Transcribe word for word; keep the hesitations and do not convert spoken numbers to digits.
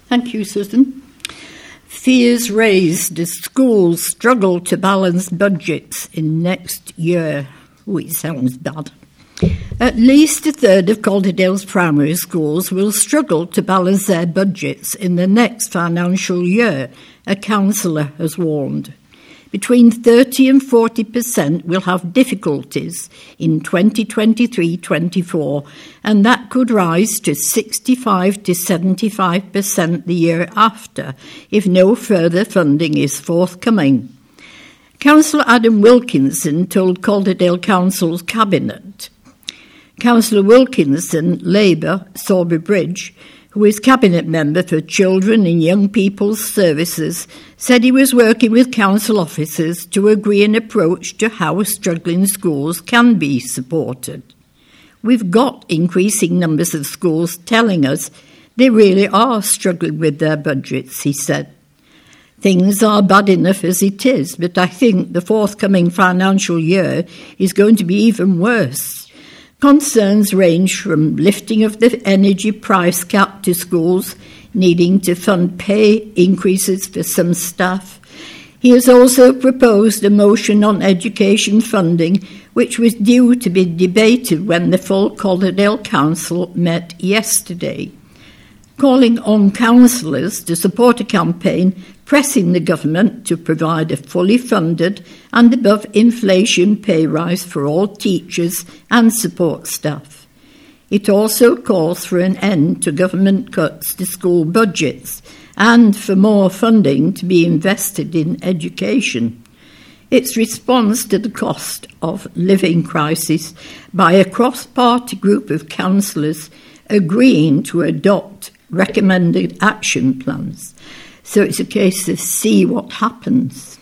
Thank you, Susan. Fears raised as schools struggle to balance budgets in next year. Oh, it sounds bad. At least a third of Calderdale's primary schools will struggle to balance their budgets in the next financial year, a councillor has warned. Between thirty and forty percent will have difficulties in twenty twenty-three twenty-four, and that could rise to sixty-five to seventy-five percent the year after if no further funding is forthcoming. Councillor Adam Wilkinson told Calderdale Council's Cabinet. Councillor Wilkinson, Labour, Sawbury Bridge, who is Cabinet Member for Children and Young People's Services, said he was working with council officers to agree an approach to how struggling schools can be supported. We've got increasing numbers of schools telling us they really are struggling with their budgets, he said. Things are bad enough as it is, but I think the forthcoming financial year is going to be even worse. Concerns range from lifting of the energy price cap to schools needing to fund pay increases for some staff. He has also proposed a motion on education funding, which was due to be debated when the full Calderdale Council met yesterday. Calling on councillors to support a campaign pressing the government to provide a fully funded and above inflation pay rise for all teachers and support staff. It also calls for an end to government cuts to school budgets and for more funding to be invested in education. Its response to the cost of living crisis by a cross-party group of councillors agreeing to adopt recommended action plans. So it's a case of see what happens.